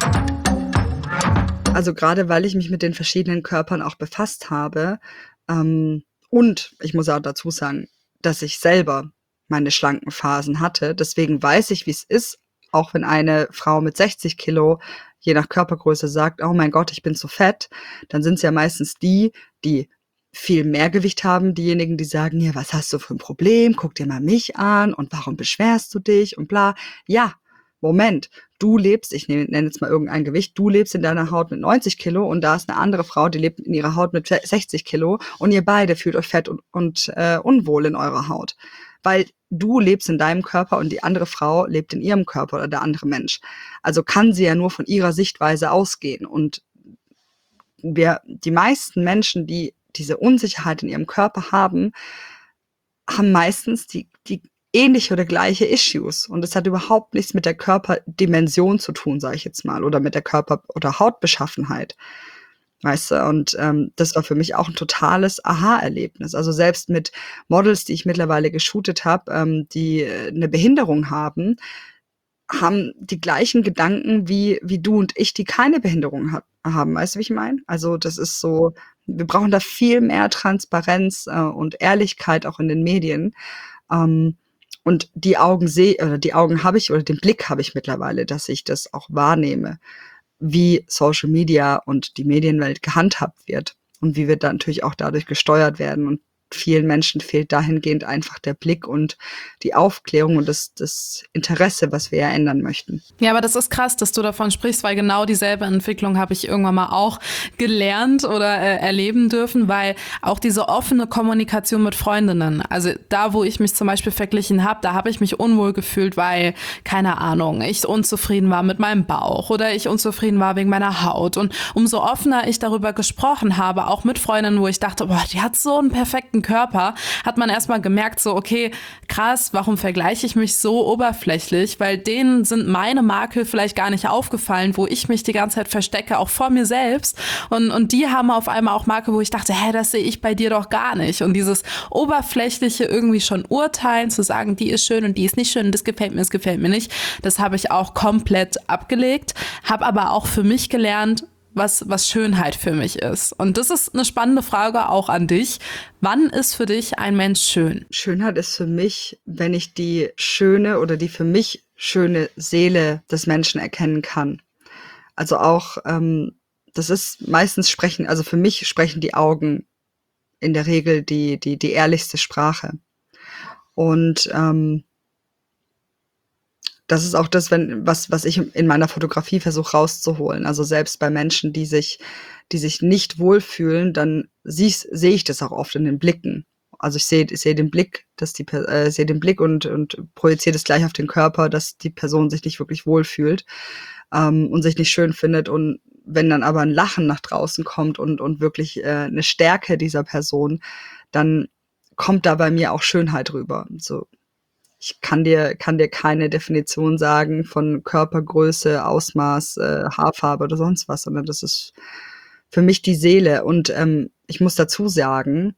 Also gerade weil ich mich mit den verschiedenen Körpern auch befasst habe ähm, und ich muss auch dazu sagen, dass ich selber meine schlanken Phasen hatte, deswegen weiß ich, wie es ist, auch wenn eine Frau mit sechzig Kilo je nach Körpergröße sagt, oh mein Gott, ich bin zu fett, dann sind es ja meistens die, die viel mehr Gewicht haben, diejenigen, die sagen, ja, was hast du für ein Problem? Guck dir mal mich an und warum beschwerst du dich und bla. Ja, Moment, du lebst, ich nenne jetzt mal irgendein Gewicht, du lebst in deiner Haut mit neunzig Kilo und da ist eine andere Frau, die lebt in ihrer Haut mit sechzig Kilo und ihr beide fühlt euch fett und, und äh, unwohl in eurer Haut. Weil du lebst in deinem Körper und die andere Frau lebt in ihrem Körper oder der andere Mensch. Also kann sie ja nur von ihrer Sichtweise ausgehen. Und wir, die meisten Menschen, die diese Unsicherheit in ihrem Körper haben, haben meistens die, die ähnliche oder gleiche Issues. Und es hat überhaupt nichts mit der Körperdimension zu tun, sage ich jetzt mal, oder mit der Körper- oder Hautbeschaffenheit. Weißt du, und ähm, das war für mich auch ein totales Aha-Erlebnis. Also selbst mit Models, die ich mittlerweile geshootet habe, ähm, die äh, eine Behinderung haben, haben die gleichen Gedanken wie wie du und ich, die keine Behinderung hat, haben. Weißt du, wie ich meine? Also das ist so, wir brauchen da viel mehr Transparenz äh, und Ehrlichkeit auch in den Medien. Ähm, und die Augen sehe, oder die Augen habe ich, oder den Blick habe ich mittlerweile, dass ich das auch wahrnehme, wie Social Media und die Medienwelt gehandhabt wird und wie wir dann natürlich auch dadurch gesteuert werden. Und vielen Menschen fehlt dahingehend einfach der Blick und die Aufklärung und das, das Interesse, was wir ja ändern möchten. Ja, aber das ist krass, dass du davon sprichst, weil genau dieselbe Entwicklung habe ich irgendwann mal auch gelernt oder äh, erleben dürfen, weil auch diese offene Kommunikation mit Freundinnen, also da, wo ich mich zum Beispiel verglichen habe, da habe ich mich unwohl gefühlt, weil, keine Ahnung, ich unzufrieden war mit meinem Bauch oder ich unzufrieden war wegen meiner Haut. Und umso offener ich darüber gesprochen habe, auch mit Freundinnen, wo ich dachte, boah, die hat so einen perfekten Körper, hat man erstmal gemerkt, so, okay, krass, warum vergleiche ich mich so oberflächlich? Weil denen sind meine Makel vielleicht gar nicht aufgefallen, wo ich mich die ganze Zeit verstecke, auch vor mir selbst. Und, und die haben auf einmal auch Makel, wo ich dachte, hä, das sehe ich bei dir doch gar nicht. Und dieses oberflächliche irgendwie schon urteilen, zu sagen, die ist schön und die ist nicht schön, das gefällt mir, das gefällt mir nicht, das habe ich auch komplett abgelegt, habe aber auch für mich gelernt, was, was Schönheit für mich ist. Und das ist eine spannende Frage auch an dich. Wann ist für dich ein Mensch schön? Schönheit ist für mich, wenn ich die schöne oder die für mich schöne Seele des Menschen erkennen kann. Also auch, ähm, das ist meistens sprechen, also für mich sprechen die Augen in der Regel die, die, die ehrlichste Sprache. Und ähm, das ist auch das, wenn, was, was ich in meiner Fotografie versuche rauszuholen. Also selbst bei Menschen, die sich, die sich nicht wohlfühlen, dann sehe ich das auch oft in den Blicken. Also ich sehe, ich sehe den Blick, dass die, äh, sehe den Blick und, und projiziere das gleich auf den Körper, dass die Person sich nicht wirklich wohlfühlt, ähm, und sich nicht schön findet. Und wenn dann aber ein Lachen nach draußen kommt und, und wirklich äh, eine Stärke dieser Person, dann kommt da bei mir auch Schönheit rüber. So. Ich kann dir, kann dir keine Definition sagen von Körpergröße, Ausmaß, äh, Haarfarbe oder sonst was, sondern das ist für mich die Seele. Und ähm, ich muss dazu sagen,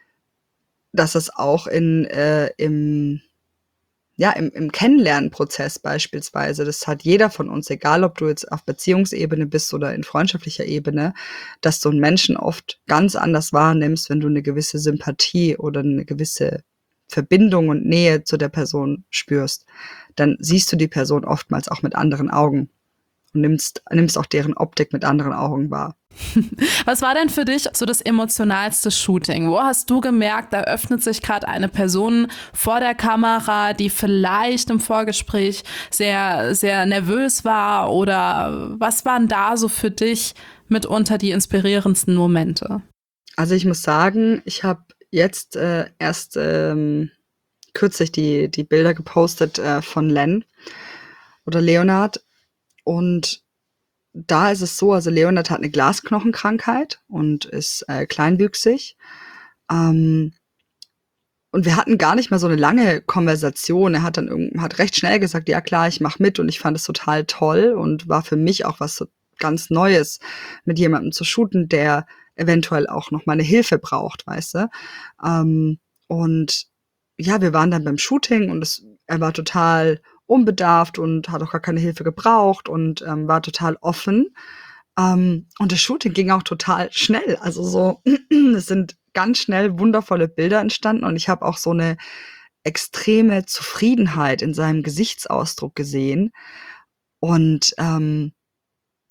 dass es auch in, äh, im, ja, im, im Kennenlernprozess beispielsweise, das hat jeder von uns, egal ob du jetzt auf Beziehungsebene bist oder in freundschaftlicher Ebene, dass du einen Menschen oft ganz anders wahrnimmst, wenn du eine gewisse Sympathie oder eine gewisse Verbindung und Nähe zu der Person spürst, dann siehst du die Person oftmals auch mit anderen Augen und nimmst, nimmst auch deren Optik mit anderen Augen wahr. Was war denn für dich so das emotionalste Shooting? Wo hast du gemerkt, da öffnet sich gerade eine Person vor der Kamera, die vielleicht im Vorgespräch sehr, sehr nervös war? Oder was waren da so für dich mitunter die inspirierendsten Momente? Also ich muss sagen, ich habe jetzt äh, erst ähm, kürzlich die, die Bilder gepostet äh, von Len oder Leonard. Und da ist es so, also Leonard hat eine Glasknochenkrankheit und ist äh, kleinwüchsig. Ähm, und wir hatten gar nicht mal so eine lange Konversation. Er hat dann irgend- hat recht schnell gesagt, ja klar, ich mache mit, und ich fand es total toll und war für mich auch was so ganz Neues, mit jemandem zu shooten, der eventuell auch noch mal eine Hilfe braucht, weißt du? Ähm, und ja, wir waren dann beim Shooting und es, er war total unbedarft und hat auch gar keine Hilfe gebraucht und ähm, war total offen. Ähm, und das Shooting ging auch total schnell. Also so, es sind ganz schnell wundervolle Bilder entstanden und ich habe auch so eine extreme Zufriedenheit in seinem Gesichtsausdruck gesehen. Und ähm,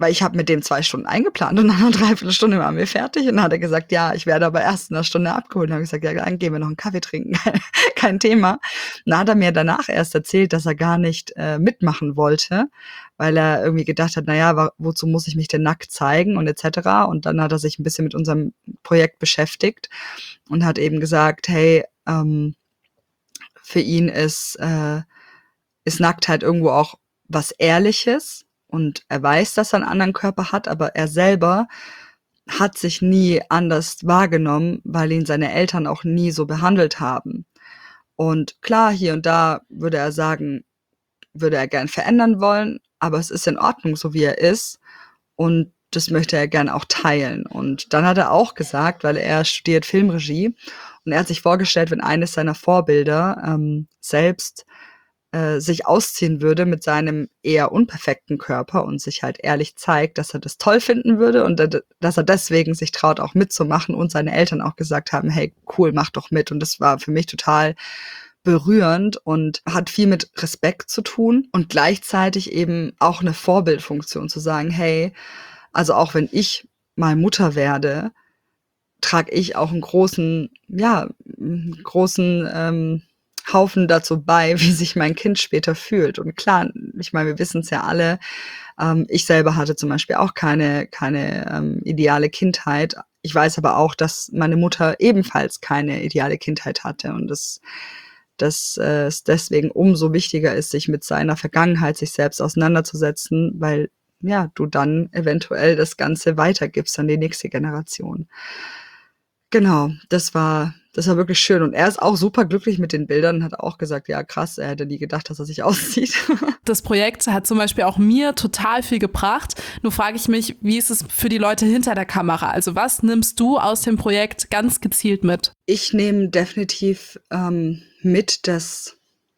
weil ich habe mit dem zwei Stunden eingeplant und nach einer Dreiviertelstunde waren wir fertig. Und dann hat er gesagt, ja, ich werde aber erst in einer Stunde abgeholt. Und dann habe ich gesagt, ja, dann gehen wir noch einen Kaffee trinken, kein, kein Thema. Und dann hat er mir danach erst erzählt, dass er gar nicht äh, mitmachen wollte, weil er irgendwie gedacht hat, naja, wozu muss ich mich denn nackt zeigen und et cetera. Und dann hat er sich ein bisschen mit unserem Projekt beschäftigt und hat eben gesagt, hey, ähm, für ihn ist, äh, ist Nacktheit irgendwo auch was Ehrliches. Und er weiß, dass er einen anderen Körper hat, aber er selber hat sich nie anders wahrgenommen, weil ihn seine Eltern auch nie so behandelt haben. Und klar, hier und da würde er sagen, würde er gern verändern wollen, aber es ist in Ordnung, so wie er ist. Und das möchte er gern auch teilen. Und dann hat er auch gesagt, weil er studiert Filmregie und er hat sich vorgestellt, wenn eines seiner Vorbilder ähm, selbst sich ausziehen würde mit seinem eher unperfekten Körper und sich halt ehrlich zeigt, dass er das toll finden würde und dass er deswegen sich traut, auch mitzumachen und seine Eltern auch gesagt haben, hey, cool, mach doch mit. Und das war für mich total berührend und hat viel mit Respekt zu tun und gleichzeitig eben auch eine Vorbildfunktion zu sagen, hey, also auch wenn ich mal Mutter werde, trage ich auch einen großen, ja, einen großen ähm, Haufen dazu bei, wie sich mein Kind später fühlt. Und klar, ich meine, wir wissen es ja alle, ähm, ich selber hatte zum Beispiel auch keine, keine ähm, ideale Kindheit. Ich weiß aber auch, dass meine Mutter ebenfalls keine ideale Kindheit hatte und das, dass äh, es deswegen umso wichtiger ist, sich mit seiner Vergangenheit, sich selbst auseinanderzusetzen, weil ja, du dann eventuell das Ganze weitergibst an die nächste Generation. Genau, das war, das war wirklich schön. Und er ist auch super glücklich mit den Bildern und hat auch gesagt, ja krass, er hätte nie gedacht, dass er sich auszieht. Das Projekt hat zum Beispiel auch mir total viel gebracht. Nur frage ich mich, wie ist es für die Leute hinter der Kamera? Also was nimmst du aus dem Projekt ganz gezielt mit? Ich nehme definitiv ähm, mit, dass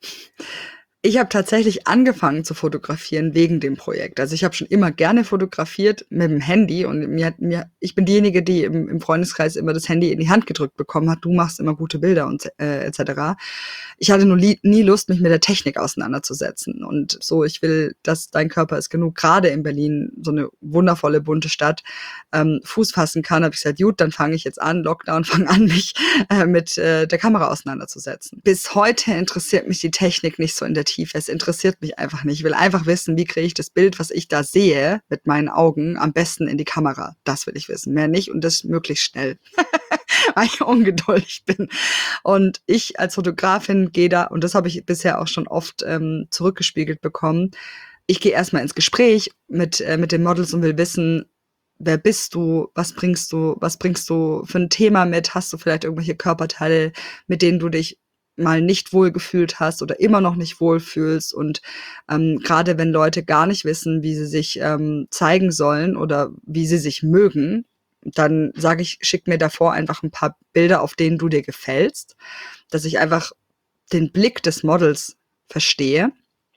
ich habe tatsächlich angefangen zu fotografieren wegen dem Projekt. Also ich habe schon immer gerne fotografiert mit dem Handy und mir, mir ich bin diejenige, die im, im Freundeskreis immer das Handy in die Hand gedrückt bekommen hat. Du machst immer gute Bilder und äh, et cetera. Ich hatte nur li- nie Lust, mich mit der Technik auseinanderzusetzen. Und so, ich will, dass Dein Körper ist genug, gerade in Berlin, so eine wundervolle, bunte Stadt, ähm, Fuß fassen kann. Habe ich gesagt, gut, dann fange ich jetzt an, Lockdown, fange an, mich äh, mit äh, der Kamera auseinanderzusetzen. Bis heute interessiert mich die Technik nicht so in der Tiefe. Es interessiert mich einfach nicht. Ich will einfach wissen, wie kriege ich das Bild, was ich da sehe, mit meinen Augen am besten in die Kamera. Das will ich wissen. Mehr nicht und das möglichst schnell, weil ich ungeduldig bin. Und ich als Fotografin gehe da, und das habe ich bisher auch schon oft ähm, zurückgespiegelt bekommen, ich gehe erstmal ins Gespräch mit, äh, mit den Models und will wissen, wer bist du, was bringst du, was bringst du für ein Thema mit, hast du vielleicht irgendwelche Körperteile, mit denen du dich mal nicht wohl gefühlt hast oder immer noch nicht wohl fühlst und ähm, gerade wenn Leute gar nicht wissen, wie sie sich ähm, zeigen sollen oder wie sie sich mögen, dann sage ich, schick mir davor einfach ein paar Bilder, auf denen du dir gefällst, dass ich einfach den Blick des Models verstehe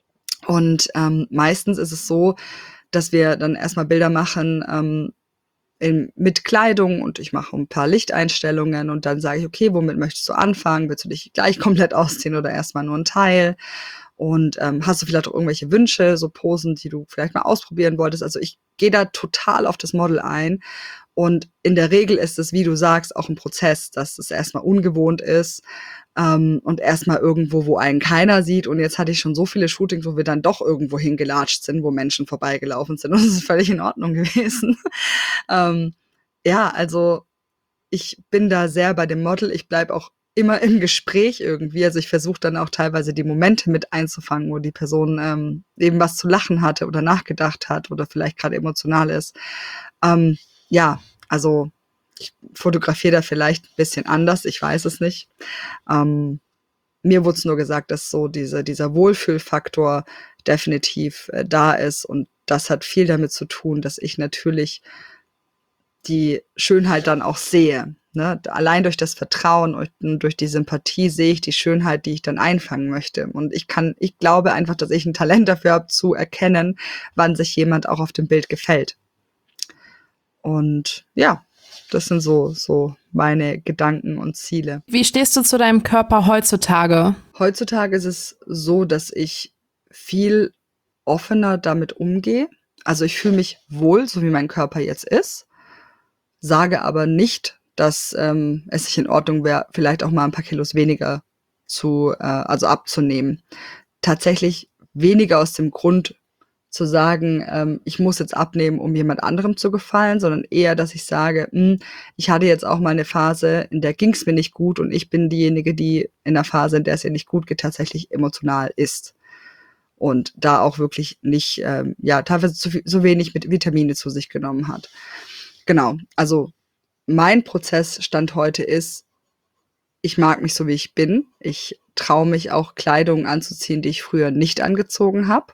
und ähm, meistens ist es so, dass wir dann erstmal Bilder machen, ähm, In, mit Kleidung und ich mache ein paar Lichteinstellungen und dann sage ich, okay, womit möchtest du anfangen? Willst du dich gleich komplett ausziehen oder erstmal nur ein Teil? Und ähm, hast du vielleicht auch irgendwelche Wünsche, so Posen, die du vielleicht mal ausprobieren wolltest? Also ich gehe da total auf das Model ein und in der Regel ist es, wie du sagst, auch ein Prozess, dass es erstmal ungewohnt ist ähm, und erstmal irgendwo, wo einen keiner sieht. Und jetzt hatte ich schon so viele Shootings, wo wir dann doch irgendwo hingelatscht sind, wo Menschen vorbeigelaufen sind. Und das ist völlig in Ordnung gewesen. ähm, ja, also ich bin da sehr bei dem Model. Ich bleibe auch immer im Gespräch irgendwie. Also ich versuche dann auch teilweise die Momente mit einzufangen, wo die Person ähm, eben was zu lachen hatte oder nachgedacht hat oder vielleicht gerade emotional ist. Ähm, ja, also ich fotografiere da vielleicht ein bisschen anders, ich weiß es nicht. Ähm, mir wurde es nur gesagt, dass so diese, dieser Wohlfühlfaktor definitiv äh, da ist und das hat viel damit zu tun, dass ich natürlich die Schönheit dann auch sehe. Ne? Allein durch das Vertrauen und durch die Sympathie sehe ich die Schönheit, die ich dann einfangen möchte. Und ich kann, ich glaube einfach, dass ich ein Talent dafür habe, zu erkennen, wann sich jemand auch auf dem Bild gefällt. Und ja, das sind so, so meine Gedanken und Ziele. Wie stehst du zu deinem Körper heutzutage? Heutzutage ist es so, dass ich viel offener damit umgehe. Also ich fühle mich wohl, so wie mein Körper jetzt ist, sage aber nicht, dass ähm, es nicht in Ordnung wäre, vielleicht auch mal ein paar Kilos weniger zu, äh, also abzunehmen. Tatsächlich weniger aus dem Grund zu sagen, ähm, ich muss jetzt abnehmen, um jemand anderem zu gefallen, sondern eher, dass ich sage, mh, ich hatte jetzt auch mal eine Phase, in der ging es mir nicht gut und ich bin diejenige, die in der Phase, in der es ihr nicht gut geht, tatsächlich emotional ist. Und da auch wirklich nicht, ähm, ja, teilweise zu viel, so wenig mit Vitamine zu sich genommen hat. Genau, also mein Prozessstand heute ist, ich mag mich so, wie ich bin. Ich traue mich auch, Kleidung anzuziehen, die ich früher nicht angezogen habe.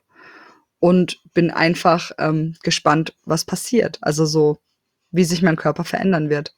Und bin einfach ähm, gespannt, was passiert. Also so, wie sich mein Körper verändern wird.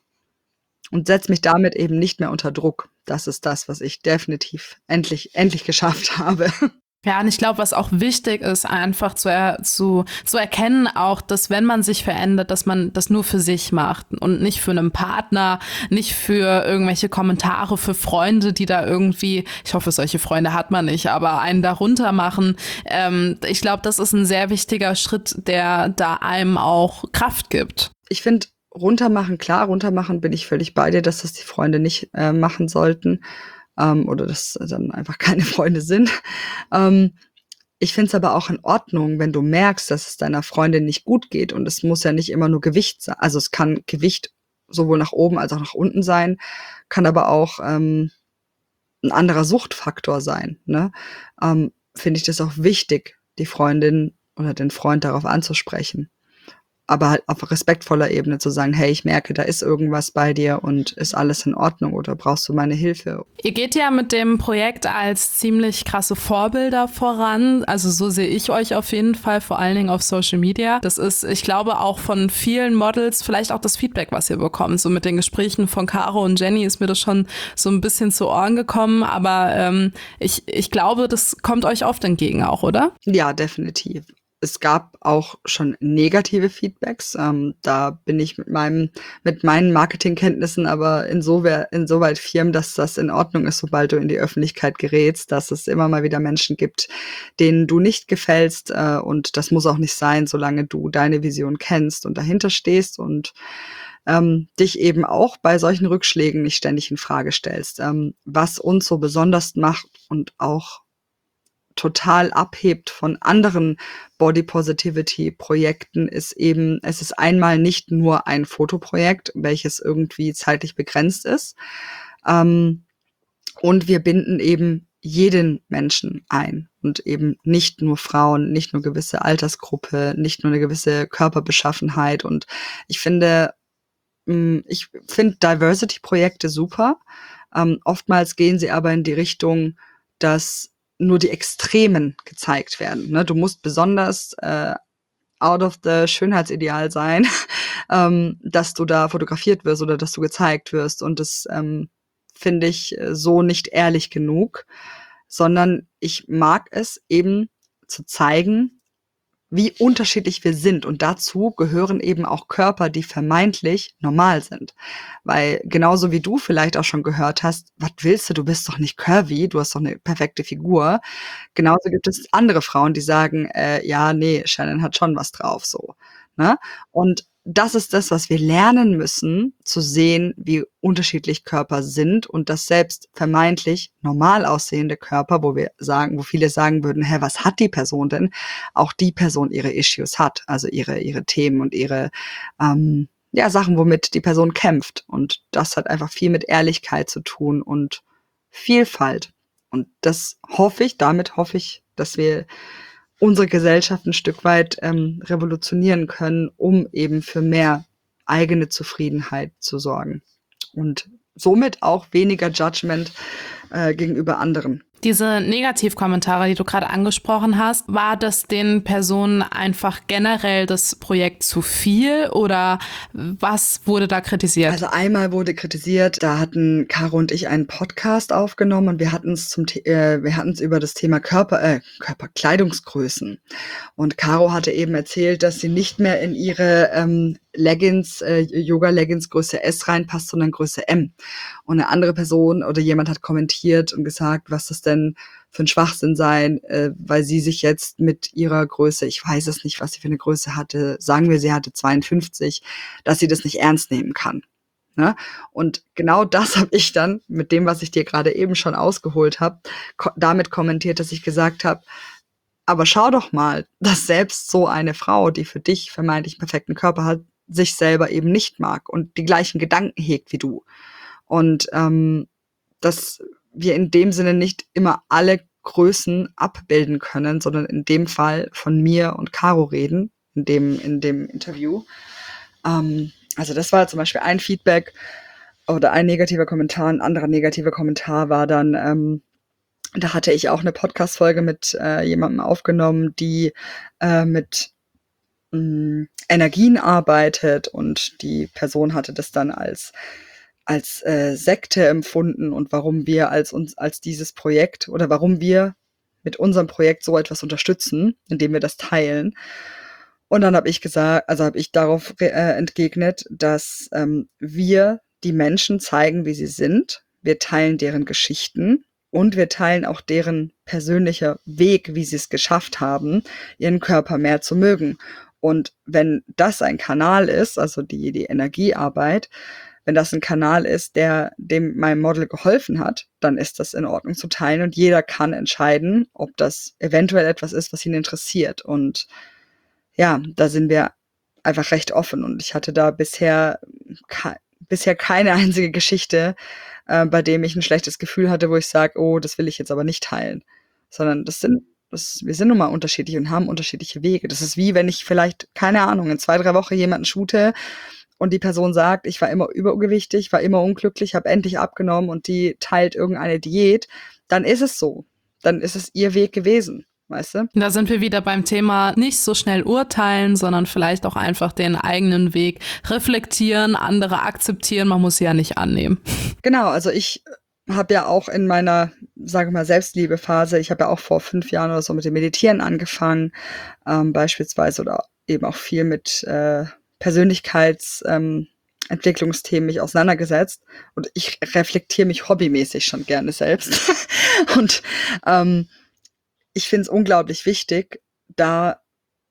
Und setze mich damit eben nicht mehr unter Druck. Das ist das, was ich definitiv endlich, endlich geschafft habe. Ja, und ich glaube, was auch wichtig ist, einfach zu, er, zu, zu erkennen auch, dass wenn man sich verändert, dass man das nur für sich macht und nicht für einen Partner, nicht für irgendwelche Kommentare, für Freunde, die da irgendwie, ich hoffe, solche Freunde hat man nicht, aber einen da runter machen. Ähm, ich glaube, das ist ein sehr wichtiger Schritt, der da einem auch Kraft gibt. Ich finde, runtermachen, klar, runtermachen bin ich völlig bei dir, dass das die Freunde nicht äh, machen sollten. Ähm, oder dass dann einfach keine Freunde sind. Ähm, ich finde es aber auch in Ordnung, wenn du merkst, dass es deiner Freundin nicht gut geht. Und es muss ja nicht immer nur Gewicht sein. Also es kann Gewicht sowohl nach oben als auch nach unten sein, kann aber auch ähm, ein anderer Suchtfaktor sein. Ne? Ähm, finde ich das auch wichtig, die Freundin oder den Freund darauf anzusprechen. Aber halt auf respektvoller Ebene zu sagen, hey, ich merke, da ist irgendwas bei dir und ist alles in Ordnung oder brauchst du meine Hilfe? Ihr geht ja mit dem Projekt als ziemlich krasse Vorbilder voran. Also so sehe ich euch auf jeden Fall, vor allen Dingen auf Social Media. Das ist, ich glaube, auch von vielen Models vielleicht auch das Feedback, was ihr bekommt. So mit den Gesprächen von Caro und Jenny ist mir das schon so ein bisschen zu Ohren gekommen. Aber ähm, ich, ich glaube, das kommt euch oft entgegen auch, oder? Ja, definitiv. Es gab auch schon negative Feedbacks. Ähm, da bin ich mit meinem, mit meinen Marketingkenntnissen aber insoweit, insoweit firm, dass das in Ordnung ist, sobald du in die Öffentlichkeit gerätst, dass es immer mal wieder Menschen gibt, denen du nicht gefällst. Äh, und das muss auch nicht sein, solange du deine Vision kennst und dahinter stehst und ähm, dich eben auch bei solchen Rückschlägen nicht ständig in Frage stellst. Ähm, was uns so besonders macht und auch total abhebt von anderen Body Positivity Projekten, ist eben, es ist einmal nicht nur ein Fotoprojekt, welches irgendwie zeitlich begrenzt ist. Ähm, und wir binden eben jeden Menschen ein und eben nicht nur Frauen, nicht nur gewisse Altersgruppe, nicht nur eine gewisse Körperbeschaffenheit. Und ich finde, ich finde Diversity-Projekte super. Ähm, oftmals gehen sie aber in die Richtung, dass nur die Extremen gezeigt werden. Ne? Du musst besonders äh, out of the Schönheitsideal sein, ähm, dass du da fotografiert wirst oder dass du gezeigt wirst. Und das ähm, finde ich so nicht ehrlich genug, sondern ich mag es eben zu zeigen, wie unterschiedlich wir sind. Und dazu gehören eben auch Körper, die vermeintlich normal sind. Weil genauso wie du vielleicht auch schon gehört hast, was willst du, du bist doch nicht curvy, du hast doch eine perfekte Figur. Genauso gibt es andere Frauen, die sagen, äh, ja, nee, Shannon hat schon was drauf, so. Ne? Und das ist das, was wir lernen müssen, zu sehen, wie unterschiedlich Körper sind und dass selbst vermeintlich normal aussehende Körper, wo wir sagen, wo viele sagen würden, hä, was hat die Person denn? Auch die Person ihre Issues hat, also ihre, ihre Themen und ihre, ähm, ja, Sachen, womit die Person kämpft. Und das hat einfach viel mit Ehrlichkeit zu tun und Vielfalt. Und das hoffe ich, damit hoffe ich, dass wir unsere Gesellschaft ein Stück weit ähm, revolutionieren können, um eben für mehr eigene Zufriedenheit zu sorgen. Und somit auch weniger Judgment äh, gegenüber anderen. Diese Negativkommentare, die du gerade angesprochen hast, war das den Personen einfach generell das Projekt zu viel oder was wurde da kritisiert? Also einmal wurde kritisiert, da hatten Caro und ich einen Podcast aufgenommen und wir hatten es zum äh, wir hatten es über das Thema Körper äh, Körperkleidungsgrößen. Und Caro hatte eben erzählt, dass sie nicht mehr in ihre ähm, Leggings, äh, Yoga-Leggings Größe S reinpasst, sondern Größe M. Und eine andere Person oder jemand hat kommentiert und gesagt, was das denn für ein Schwachsinn sei, äh, weil sie sich jetzt mit ihrer Größe, ich weiß es nicht, was sie für eine Größe hatte, sagen wir, sie hatte zweiundfünfzig, dass sie das nicht ernst nehmen kann. Ne? Und genau das habe ich dann mit dem, was ich dir gerade eben schon ausgeholt habe, ko- damit kommentiert, dass ich gesagt habe, aber schau doch mal, dass selbst so eine Frau, die für dich vermeintlich einen perfekten Körper hat, sich selber eben nicht mag und die gleichen Gedanken hegt wie du. Und ähm, dass wir in dem Sinne nicht immer alle Größen abbilden können, sondern in dem Fall von mir und Caro reden, in dem, in dem Interview. Ähm, also das war zum Beispiel ein Feedback oder ein negativer Kommentar. Ein anderer negativer Kommentar war dann, ähm, da hatte ich auch eine Podcast-Folge mit äh, jemandem aufgenommen, die äh, mit mh, Energien arbeitet, und die Person hatte das dann als als äh, Sekte empfunden und warum wir als uns als dieses Projekt oder warum wir mit unserem Projekt so etwas unterstützen, indem wir das teilen. Und dann habe ich gesagt, also habe ich darauf re- äh, entgegnet, dass ähm, wir die Menschen zeigen, wie sie sind. Wir teilen deren Geschichten. Und wir teilen auch deren persönlicher Weg, wie sie es geschafft haben, ihren Körper mehr zu mögen. Und wenn das ein Kanal ist, also die, die Energiearbeit, wenn das ein Kanal ist, der dem meinem Model geholfen hat, dann ist das in Ordnung zu teilen. Und jeder kann entscheiden, ob das eventuell etwas ist, was ihn interessiert. Und ja, da sind wir einfach recht offen. Und ich hatte da bisher, ke- bisher keine einzige Geschichte, äh, bei dem ich ein schlechtes Gefühl hatte, wo ich sage, oh, das will ich jetzt aber nicht teilen. Sondern das sind, das, wir sind nun mal unterschiedlich und haben unterschiedliche Wege. Das ist wie, wenn ich vielleicht, keine Ahnung, in zwei, drei Wochen jemanden shoote und die Person sagt, ich war immer übergewichtig, war immer unglücklich, habe endlich abgenommen, und die teilt irgendeine Diät, dann ist es so. Dann ist es ihr Weg gewesen. Weißt du? Da sind wir wieder beim Thema nicht so schnell urteilen, sondern vielleicht auch einfach den eigenen Weg reflektieren, andere akzeptieren. Man muss sie ja nicht annehmen. Genau, also ich habe ja auch in meiner, sage mal, Selbstliebephase, ich habe ja auch vor fünf Jahren oder so mit dem Meditieren angefangen, ähm, beispielsweise, oder eben auch viel mit äh, Persönlichkeitsentwicklungsthemen ähm, mich auseinandergesetzt. Und ich reflektiere mich hobbymäßig schon gerne selbst. Und ähm, ich finde es unglaublich wichtig, da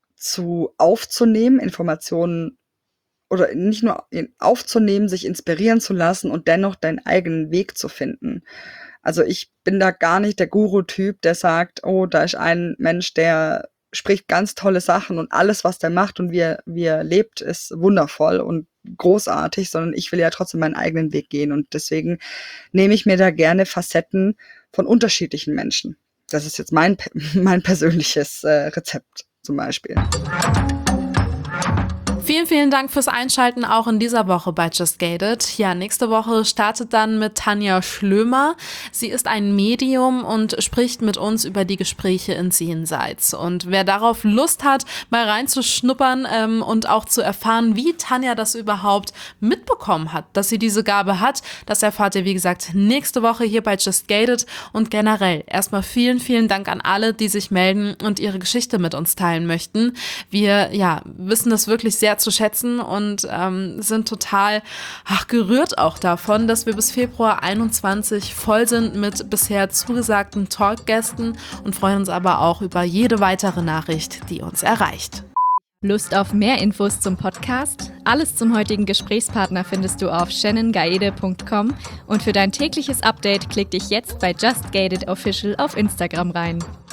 zu aufzunehmen, Informationen oder nicht nur aufzunehmen, sich inspirieren zu lassen und dennoch deinen eigenen Weg zu finden. Also ich bin da gar nicht der Guru-Typ, der sagt, oh, da ist ein Mensch, der spricht ganz tolle Sachen und alles, was der macht und wie er, wie er lebt, ist wundervoll und großartig, sondern ich will ja trotzdem meinen eigenen Weg gehen, und deswegen nehme ich mir da gerne Facetten von unterschiedlichen Menschen. Das ist jetzt mein, mein persönliches äh, Rezept zum Beispiel. Vielen, vielen Dank fürs Einschalten auch in dieser Woche bei Just Gated. Ja, nächste Woche startet dann mit Tanja Schlömer. Sie ist ein Medium und spricht mit uns über die Gespräche ins Jenseits. Und wer darauf Lust hat, mal reinzuschnuppern ähm, und auch zu erfahren, wie Tanja das überhaupt mitbekommen hat, dass sie diese Gabe hat, das erfahrt ihr, wie gesagt, nächste Woche hier bei Just Gated. Und generell erstmal vielen, vielen Dank an alle, die sich melden und ihre Geschichte mit uns teilen möchten. Wir ja wissen das wirklich sehr zu schätzen und ähm, sind total ach, gerührt auch davon, dass wir bis Februar einundzwanzig voll sind mit bisher zugesagten Talkgästen und freuen uns aber auch über jede weitere Nachricht, die uns erreicht. Lust auf mehr Infos zum Podcast? Alles zum heutigen Gesprächspartner findest du auf shannon gaede punkt com, und für dein tägliches Update klick dich jetzt bei Just Gated Official auf Instagram rein.